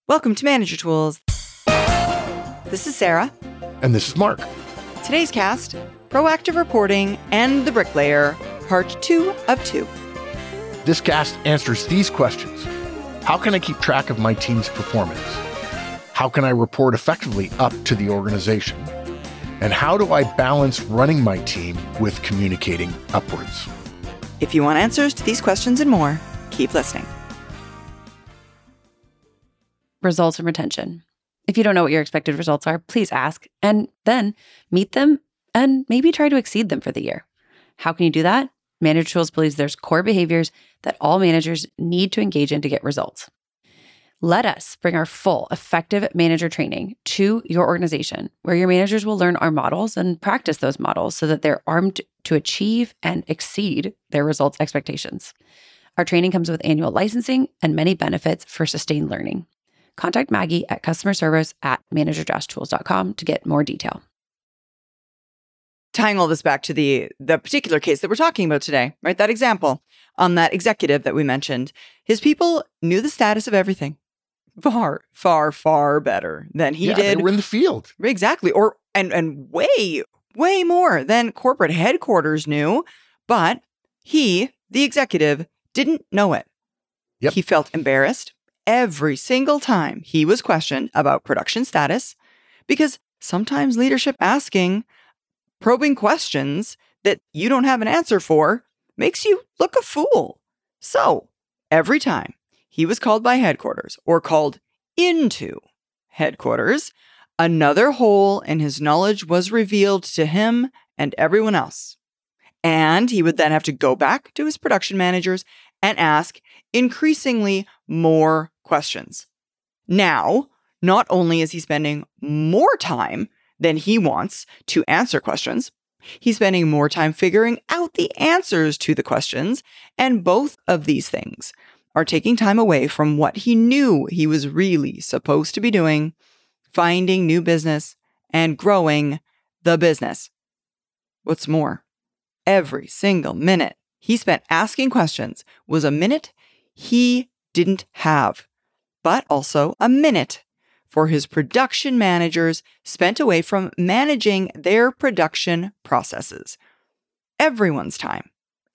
Welcome to Manager Tools. This is Sarah. And this is Mark. Today's cast, Proactive Reporting and the Bricklayer, Part 2 of 2. This cast answers these questions. How can I keep track of my team's performance? How can I report effectively up to the organization? And how do I balance running my team with communicating upwards? If you want answers to these questions and more, keep listening. Results and retention. If you don't know what your expected results are, please ask and then meet them and maybe try to exceed them for the year. How can you do that? Manager Tools believes there's core behaviors that all managers need to engage in to get results. Let us bring our full effective manager training to your organization, where your managers will learn our models and practice those models so that they're armed to achieve and exceed their results expectations. Our training comes with annual licensing and many benefits for sustained learning. Contact Maggie at customerservice@manager-tools.com to get more detail. Tying all this back to the particular case that we're talking about today, right? That example on that executive that we mentioned, his people knew the status of everything far, far, far better than he did. They were in the field. Exactly. And way, way more than corporate headquarters knew. But he, the executive, didn't know it. Yep. He felt embarrassed every single time he was questioned about production status, because sometimes leadership asking probing questions that you don't have an answer for makes you look a fool. So every time he was called by headquarters or called into headquarters, another hole in his knowledge was revealed to him and everyone else. And he would then have to go back to his production managers and ask increasingly more questions. Now, not only is he spending more time than he wants to answer questions, he's spending more time figuring out the answers to the questions. And both of these things are taking time away from what he knew he was really supposed to be doing, finding new business and growing the business. What's more, every single minute he spent asking questions was a minute he didn't have, but also a minute for his production managers spent away from managing their production processes. Everyone's time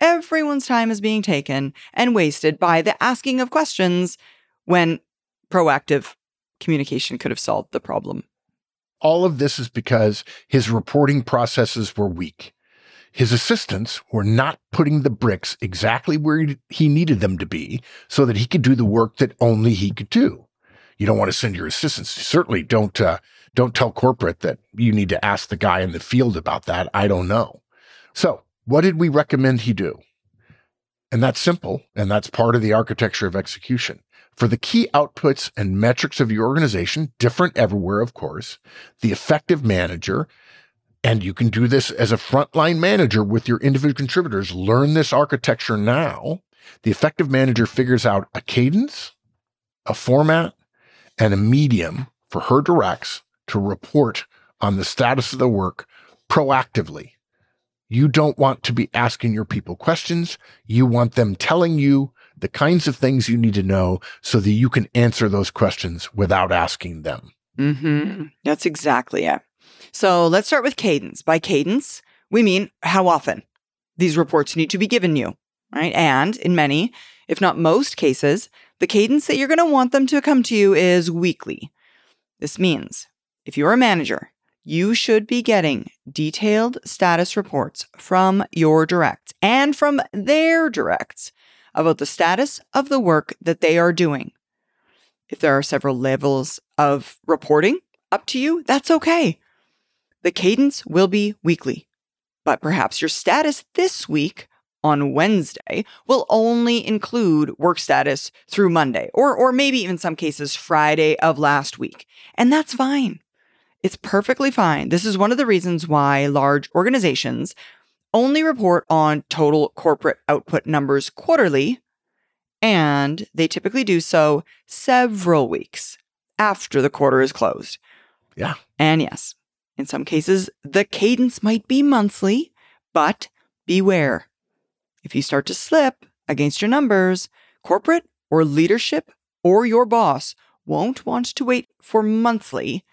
is being taken and wasted by the asking of questions when proactive communication could have solved the problem. All of this is because his reporting processes were weak. His assistants were not putting the bricks exactly where he needed them to be so that he could do the work that only he could do. You don't want to send your assistants. Certainly don't tell corporate that you need to ask the guy in the field about that. I don't know. So what did we recommend he do? And that's simple, and that's part of the architecture of execution. For the key outputs and metrics of your organization, different everywhere, of course, the effective manager, and you can do this as a frontline manager with your individual contributors, learn this architecture now. The effective manager figures out a cadence, a format, and a medium for her directs to report on the status of the work proactively. You don't want to be asking your people questions. You want them telling you the kinds of things you need to know so that you can answer those questions without asking them. Mm-hmm. That's exactly it. So let's start with cadence. By cadence, we mean how often these reports need to be given you, right? And in many, if not most cases, the cadence that you're going to want them to come to you is weekly. This means if you're a manager, you should be getting detailed status reports from your directs and from their directs about the status of the work that they are doing. If there are several levels of reporting up to you, that's okay. The cadence will be weekly, but perhaps your status this week on Wednesday will only include work status through Monday, or maybe even some cases Friday of last week. And that's fine. It's perfectly fine. This is one of the reasons why large organizations only report on total corporate output numbers quarterly, and they typically do so several weeks after the quarter is closed. Yeah. And yes, in some cases, the cadence might be monthly, but beware. If you start to slip against your numbers, corporate or leadership or your boss won't want to wait for monthly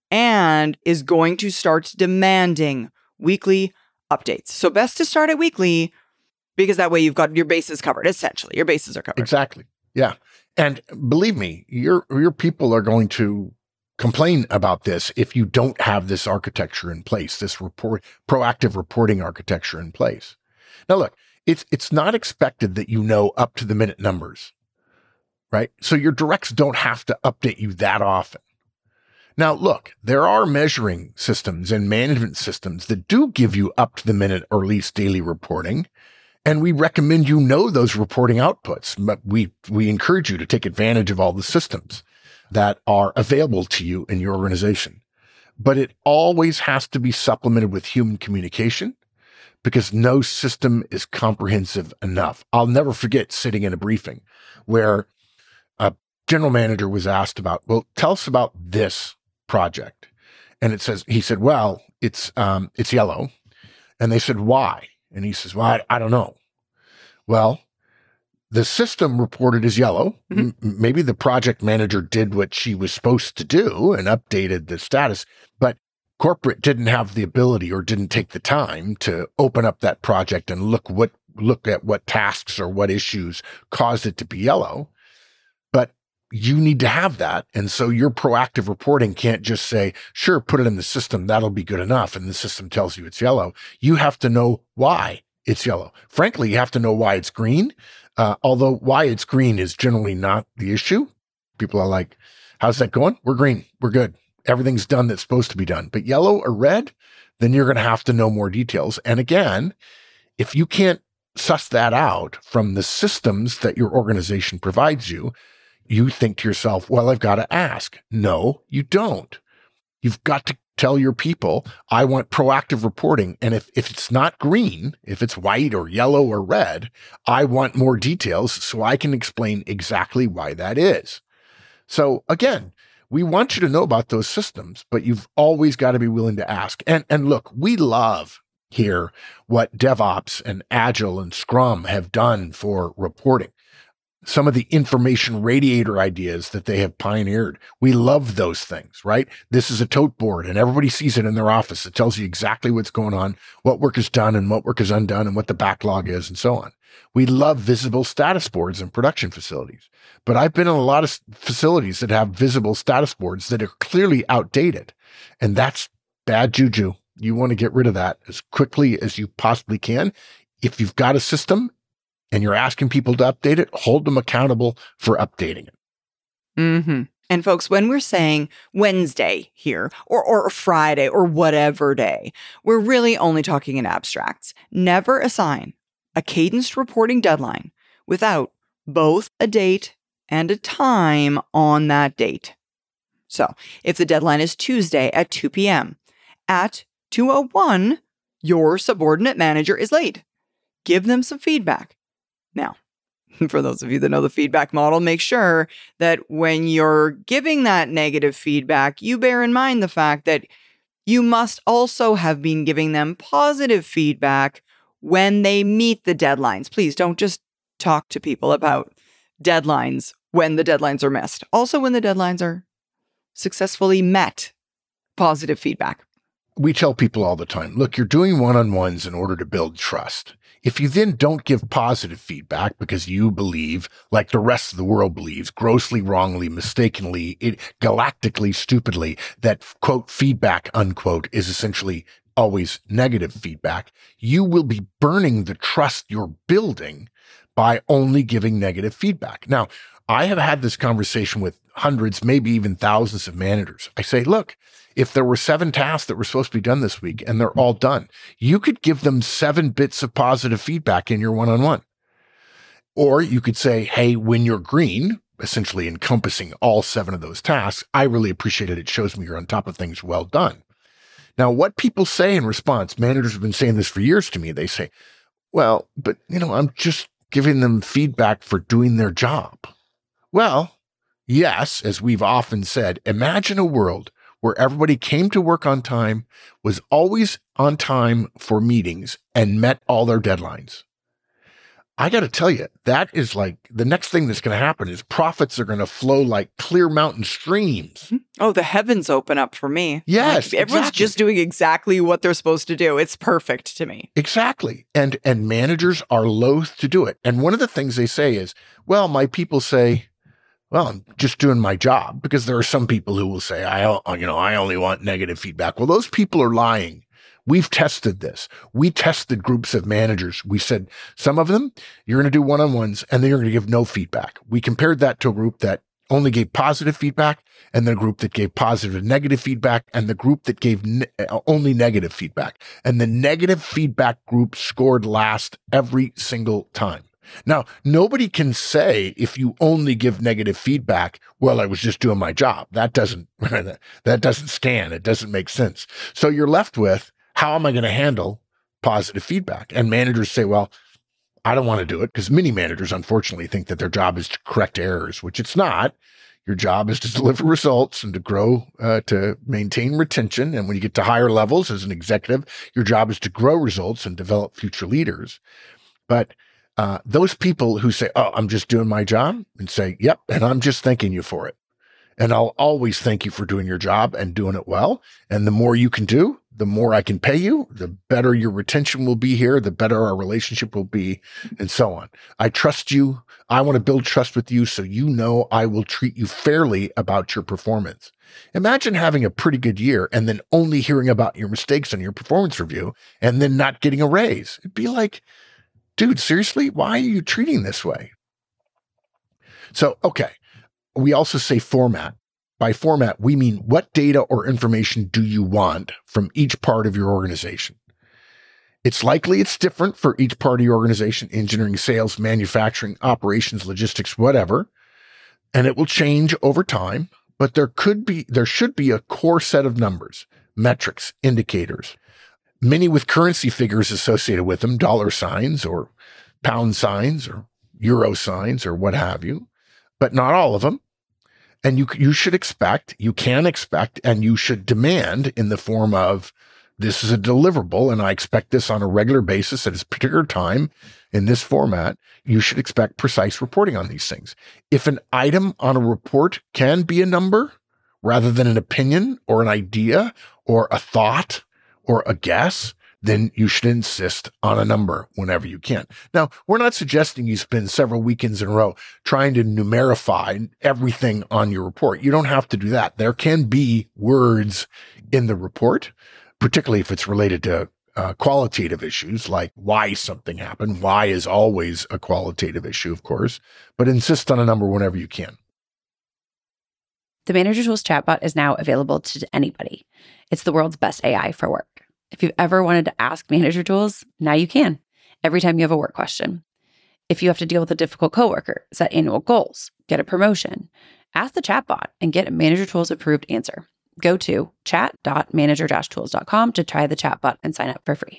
and is going to start demanding weekly updates. So best to start at weekly because that way you've got your bases covered. Essentially, your bases are covered. Exactly. Yeah. And believe me, your people are going to complain about this if you don't have this architecture in place, this proactive reporting architecture in place. Now, look, it's not expected that you know up to the minute numbers, right? So your directs don't have to update you that often. Now, look, there are measuring systems and management systems that do give you up to the minute or at least daily reporting. And we recommend you know those reporting outputs, but we encourage you to take advantage of all the systems that are available to you in your organization. But it always has to be supplemented with human communication because no system is comprehensive enough. I'll never forget sitting in a briefing where a general manager was asked about, well, tell us about this project. And he said, well, it's yellow. And they said, why? And he says, well, I don't know. Well, the system reported as yellow. Mm-hmm. Maybe the project manager did what she was supposed to do and updated the status, but corporate didn't have the ability or didn't take the time to open up that project and look at what tasks or what issues caused it to be yellow. But you need to have that. And so your proactive reporting can't just say, sure, put it in the system. That'll be good enough. And the system tells you it's yellow. You have to know why it's yellow. Frankly, you have to know why it's green. Although why it's green is generally not the issue. People are like, how's that going? We're green. We're good. Everything's done that's supposed to be done. But yellow or red, then you're going to have to know more details. And again, if you can't suss that out from the systems that your organization provides you, you think to yourself, well, I've got to ask. No, you don't. You've got to tell your people, I want proactive reporting. And if it's not green, if it's white or yellow or red, I want more details so I can explain exactly why that is. So again, we want you to know about those systems, but you've always got to be willing to ask. And look, we love here what DevOps and Agile and Scrum have done for reporting. Some of the information radiator ideas that they have pioneered. We love those things, right? This is a tote board and everybody sees it in their office. It tells you exactly what's going on, what work is done and what work is undone and what the backlog is and so on. We love visible status boards in production facilities, but I've been in a lot of facilities that have visible status boards that are clearly outdated, and that's bad juju. You want to get rid of that as quickly as you possibly can. If you've got a system and you're asking people to update it, hold them accountable for updating it. Mm-hmm. And folks, when we're saying Wednesday here or Friday or whatever day, we're really only talking in abstracts. Never assign a cadenced reporting deadline without both a date and a time on that date. So if the deadline is Tuesday at 2 p.m., at 2:01, your subordinate manager is late. Give them some feedback. Now, for those of you that know the feedback model, make sure that when you're giving that negative feedback, you bear in mind the fact that you must also have been giving them positive feedback when they meet the deadlines. Please don't just talk to people about deadlines when the deadlines are missed. Also, when the deadlines are successfully met, positive feedback. We tell people all the time, look, you're doing one-on-ones in order to build trust. If you then don't give positive feedback because you believe, like the rest of the world believes, grossly, wrongly, mistakenly, galactically, stupidly, that, quote, feedback, unquote, is essentially always negative feedback, you will be burning the trust you're building by only giving negative feedback. Now, I have had this conversation with hundreds, maybe even thousands of managers. I say, look, if there were 7 tasks that were supposed to be done this week and they're all done, you could give them 7 bits of positive feedback in your one-on-one. Or you could say, hey, when you're green, essentially encompassing all 7 of those tasks, I really appreciate it. It shows me you're on top of things. Well done. Now, what people say in response, managers have been saying this for years to me. They say, well, but I'm just giving them feedback for doing their job. Well, yes, as we've often said, imagine a world where everybody came to work on time, was always on time for meetings, and met all their deadlines. I got to tell you, that is like the next thing that's going to happen is profits are going to flow like clear mountain streams. Oh, the heavens open up for me. Yes, Like, everyone's exactly. just doing exactly what they're supposed to do. It's perfect to me. Exactly. And managers are loath to do it. And one of the things they say is, well, my people say, well, I'm just doing my job, because there are some people who will say, I only want negative feedback. Well, those people are lying. We've tested this. We tested groups of managers. We said, some of them, you're going to do one-on-ones and then you're going to give no feedback. We compared that to a group that only gave positive feedback, and then a group that gave positive and negative feedback, and the group that gave only negative feedback. And the negative feedback group scored last every single time. Now, nobody can say if you only give negative feedback, well, I was just doing my job. That doesn't scan. It doesn't make sense. So you're left with, how am I going to handle positive feedback? And managers say, well, I don't want to do it, because many managers, unfortunately, think that their job is to correct errors, which it's not. Your job is to deliver results and to grow, to maintain retention. And when you get to higher levels as an executive, your job is to grow results and develop future leaders. But those people who say, oh, I'm just doing my job, and say, yep, and I'm just thanking you for it. And I'll always thank you for doing your job and doing it well. And the more you can do, the more I can pay you, the better your retention will be here, the better our relationship will be, and so on. I trust you. I want to build trust with you, so you know I will treat you fairly about your performance. Imagine having a pretty good year and then only hearing about your mistakes on your performance review and then not getting a raise. It'd be like, dude, seriously, why are you treating this way? So, okay. We also say format. By format, we mean what data or information do you want from each part of your organization? It's likely it's different for each part of your organization: engineering, sales, manufacturing, operations, logistics, whatever. And it will change over time, but there should be a core set of numbers, metrics, indicators, many with currency figures associated with them, dollar signs or pound signs or euro signs or what have you, but not all of them. And you can expect, and you should demand in the form of, this is a deliverable, and I expect this on a regular basis at a particular time in this format. You should expect precise reporting on these things. If an item on a report can be a number rather than an opinion or an idea or a thought or a guess, then you should insist on a number whenever you can. Now, we're not suggesting you spend several weekends in a row trying to numerify everything on your report. You don't have to do that. There can be words in the report, particularly if it's related to qualitative issues like why something happened. Why is always a qualitative issue, of course, but insist on a number whenever you can. The Manager Tools chatbot is now available to anybody. It's the world's best AI for work. If you've ever wanted to ask Manager Tools, now you can, every time you have a work question. If you have to deal with a difficult coworker, set annual goals, get a promotion, ask the chatbot and get a Manager Tools approved answer. Go to chat.manager-tools.com to try the chatbot and sign up for free.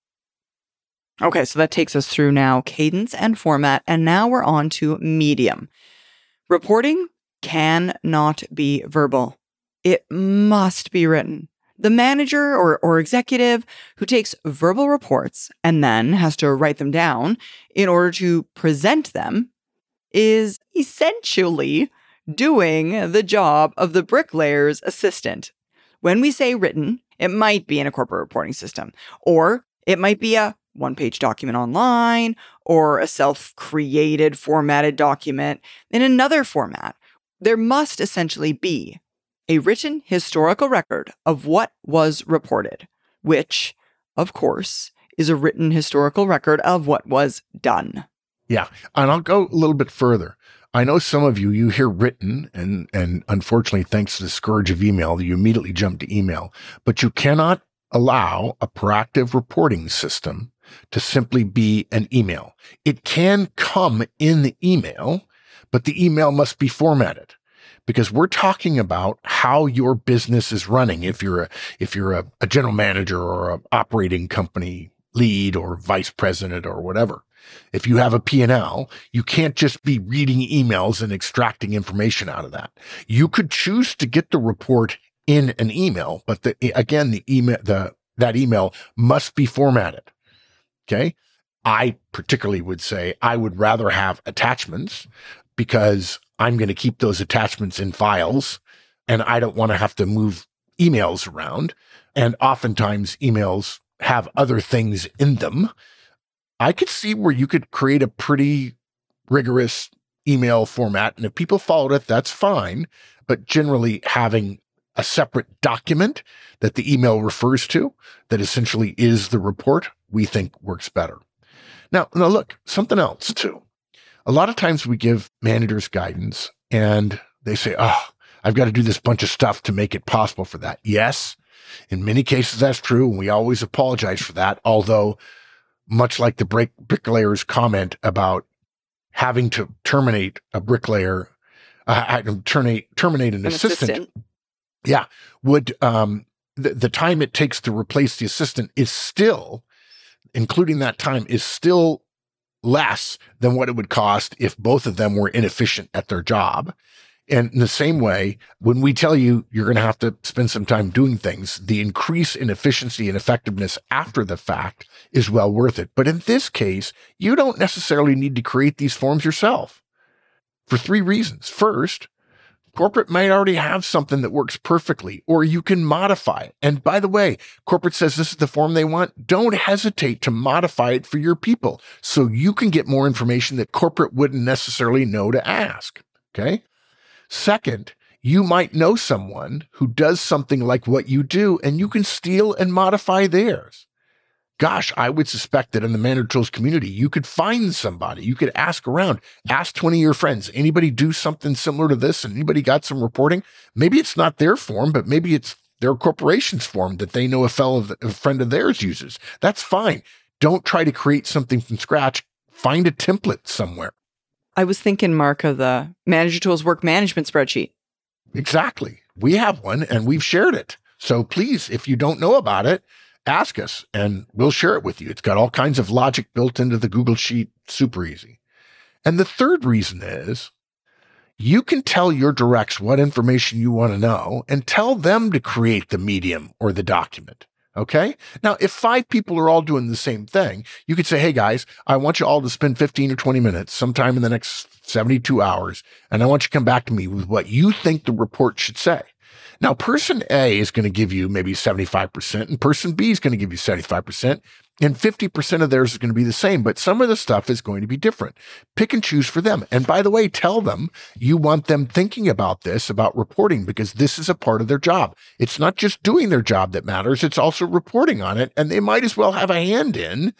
Okay, so that takes us through now cadence and format, and now we're on to medium. Reporting cannot be verbal. It must be written. The manager or executive who takes verbal reports and then has to write them down in order to present them is essentially doing the job of the bricklayer's assistant. When we say written, it might be in a corporate reporting system, or it might be a one-page document online, or a self-created formatted document in another format. There must essentially be a written historical record of what was reported, which, of course, is a written historical record of what was done. Yeah, and I'll go a little bit further. I know some of you hear written, and unfortunately, thanks to the scourge of email, you immediately jump to email, but you cannot allow a proactive reporting system to simply be an email. It can come in the email, but the email must be formatted, because we're talking about how your business is running. If you're a general manager or an operating company lead or vice president or whatever, if you have a P&L, you can't just be reading emails and extracting information out of that. You could choose to get the report in an email, but that email must be formatted. Okay. I particularly would say I would rather have attachments because I'm going to keep those attachments in files and I don't want to have to move emails around. And oftentimes emails have other things in them. I could see where you could create a pretty rigorous email format. And if people followed it, that's fine. But generally having a separate document that the email refers to that essentially is the report, we think works better. Now look, something else too. A lot of times we give managers guidance and they say, I've got to do this bunch of stuff to make it possible for that. Yes, in many cases that's true. And we always apologize for that. Although much like the bricklayer's comment about having to terminate a bricklayer, terminate an assistant. Yeah. Would, the time it takes to replace the assistant is still, including that time, is still less than what it would cost if both of them were inefficient at their job. And in the same way, when we tell you you're going to have to spend some time doing things, the increase in efficiency and effectiveness after the fact is well worth it. But in this case, you don't necessarily need to create these forms yourself for 3 reasons. First, corporate might already have something that works perfectly, or you can modify it. And by the way, corporate says this is the form they want. Don't hesitate to modify it for your people so you can get more information that corporate wouldn't necessarily know to ask. Okay. Second, you might know someone who does something like what you do, and you can steal and modify theirs. Gosh, I would suspect that in the Manager Tools community, you could find somebody. You could ask around, ask 20 of your friends, anybody do something similar to this? And anybody got some reporting? Maybe it's not their form, but maybe it's their corporation's form that they know a friend of theirs uses. That's fine. Don't try to create something from scratch. Find a template somewhere. I was thinking, Mark, of the Manager Tools work management spreadsheet. Exactly. We have one and we've shared it. So please, if you don't know about it, ask us and we'll share it with you. It's got all kinds of logic built into the Google Sheet. Super easy. And the third reason is you can tell your directs what information you want to know and tell them to create the medium or the document. Okay. Now, if 5 people are all doing the same thing, you could say, hey guys, I want you all to spend 15 or 20 minutes sometime in the next 72 hours. And I want you to come back to me with what you think the report should say. Now, person A is going to give you maybe 75% and person B is going to give you 75%. And 50% of theirs is going to be the same, but some of the stuff is going to be different. Pick and choose for them. And by the way, tell them you want them thinking about this, about reporting, because this is a part of their job. It's not just doing their job that matters. It's also reporting on it. And they might as well have a hand in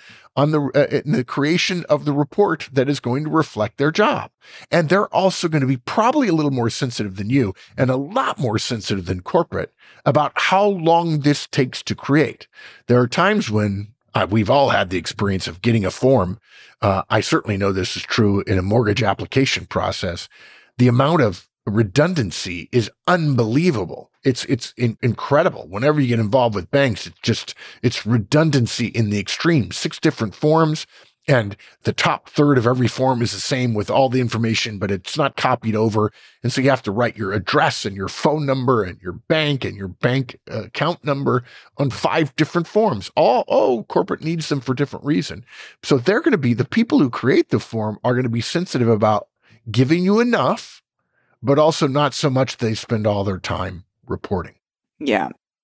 the creation of the report that is going to reflect their job. And they're also going to be probably a little more sensitive than you and a lot more sensitive than corporate about how long this takes to create. There are times when we've all had the experience of getting a form. I certainly know this is true in a mortgage application process. The amount of redundancy is unbelievable. It's incredible. Whenever you get involved with banks, it's redundancy in the extreme. 6 different forms, and the top third of every form is the same with all the information, but it's not copied over. And so you have to write your address and your phone number and your bank account number on 5 different forms. Corporate needs them for different reason. So they're going to be, the people who create the form are going to be sensitive about giving you enough, but also not so much they spend all their time reporting. Yeah.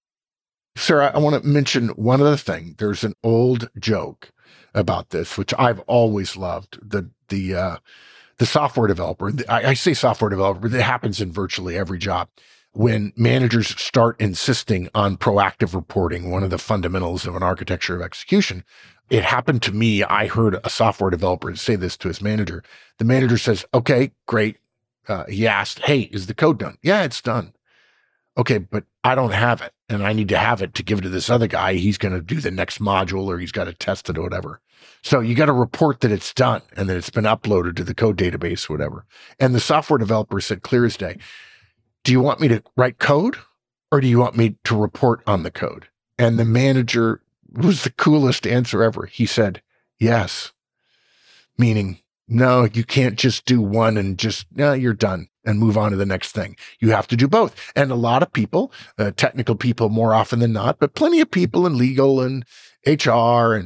Sarah, I want to mention one other thing. There's an old joke about this, which I've always loved. The software developer, I say software developer, but it happens in virtually every job. When managers start insisting on proactive reporting, one of the fundamentals of an architecture of execution, it happened to me. I heard a software developer say this to his manager. The manager says, okay, great. He asked, hey, is the code done? Yeah, it's done. Okay, but I don't have it and I need to have it to give it to this other guy. He's going to do the next module or he's got to test it or whatever. So you got to report that it's done and that it's been uploaded to the code database or whatever. And the software developer said clear as day, do you want me to write code or do you want me to report on the code? And the manager was the coolest answer ever. He said, yes, meaning, no, you can't just do one and you're done and move on to the next thing. You have to do both. And a lot of people, technical people more often than not, but plenty of people in legal and HR and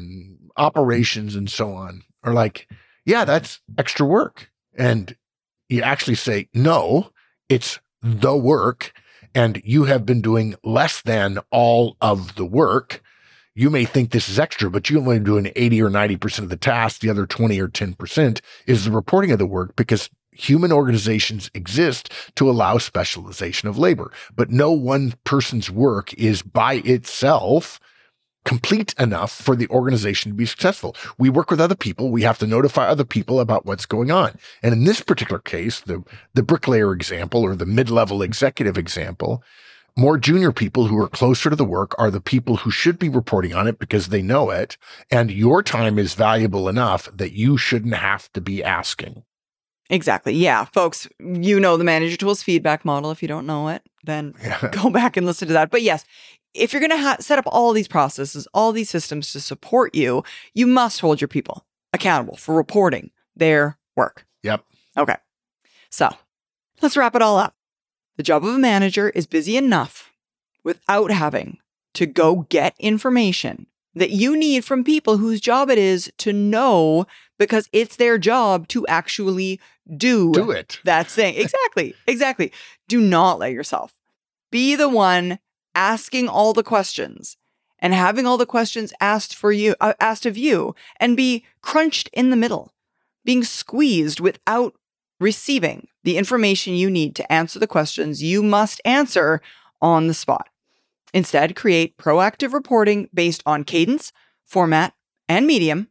operations and so on are like, yeah, that's extra work. And you actually say, no, it's the work. And you have been doing less than all of the work. You may think this is extra, but you're only doing 80 or 90% of the task. The other 20 or 10% is the reporting of the work, because human organizations exist to allow specialization of labor. But no one person's work is by itself complete enough for the organization to be successful. We work with other people. We have to notify other people about what's going on. And in this particular case, the bricklayer example or the mid-level executive example, more junior people who are closer to the work are the people who should be reporting on it because they know it. And your time is valuable enough that you shouldn't have to be asking. Exactly. Yeah, folks, you know the Manager Tools feedback model. If you don't know it, then go back and listen to that. But yes, if you're going to set up all these processes, all these systems to support you, you must hold your people accountable for reporting their work. Yep. Okay. So let's wrap it all up. The job of a manager is busy enough without having to go get information that you need from people whose job it is to know, because it's their job to actually do it. That thing. Exactly. Do not let yourself be the one asking all the questions and having all the questions asked of you, and be crunched in the middle, being squeezed without receiving the information you need to answer the questions you must answer on the spot. Instead, create proactive reporting based on cadence, format, and medium,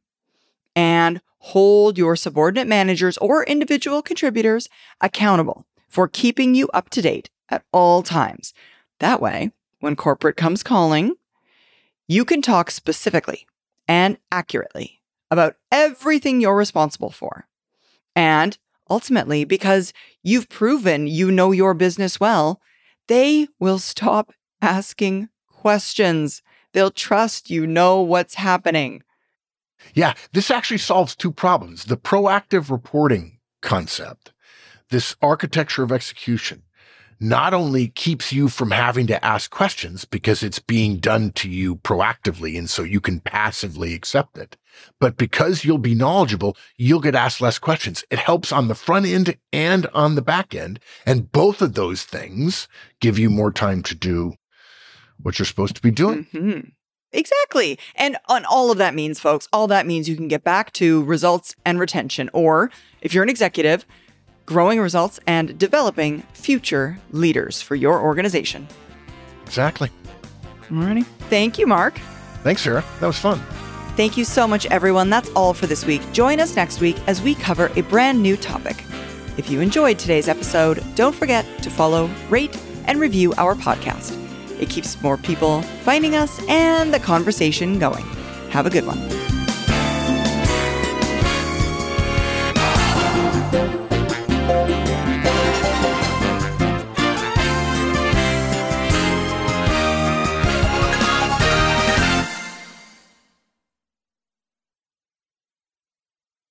and hold your subordinate managers or individual contributors accountable for keeping you up to date at all times. That way, when corporate comes calling, you can talk specifically and accurately about everything you're responsible for. And ultimately, because you've proven you know your business well, they will stop asking questions. They'll trust you know what's happening. Yeah, this actually solves two problems. The proactive reporting concept, this architecture of execution, not only keeps you from having to ask questions because it's being done to you proactively, and so you can passively accept it, but because you'll be knowledgeable, you'll get asked less questions. It helps on the front end and on the back end, and both of those things give you more time to do what you're supposed to be doing. Mm-hmm. Exactly. And on all of that means, folks, all that means you can get back to results and retention, or if you're an executive, growing results and developing future leaders for your organization. Exactly. Alrighty. Thank you, Mark. Thanks, Sarah. That was fun. Thank you so much, everyone. That's all for this week. Join us next week as we cover a brand new topic. If you enjoyed today's episode, don't forget to follow, rate, and review our podcast. It keeps more people finding us and the conversation going. Have a good one.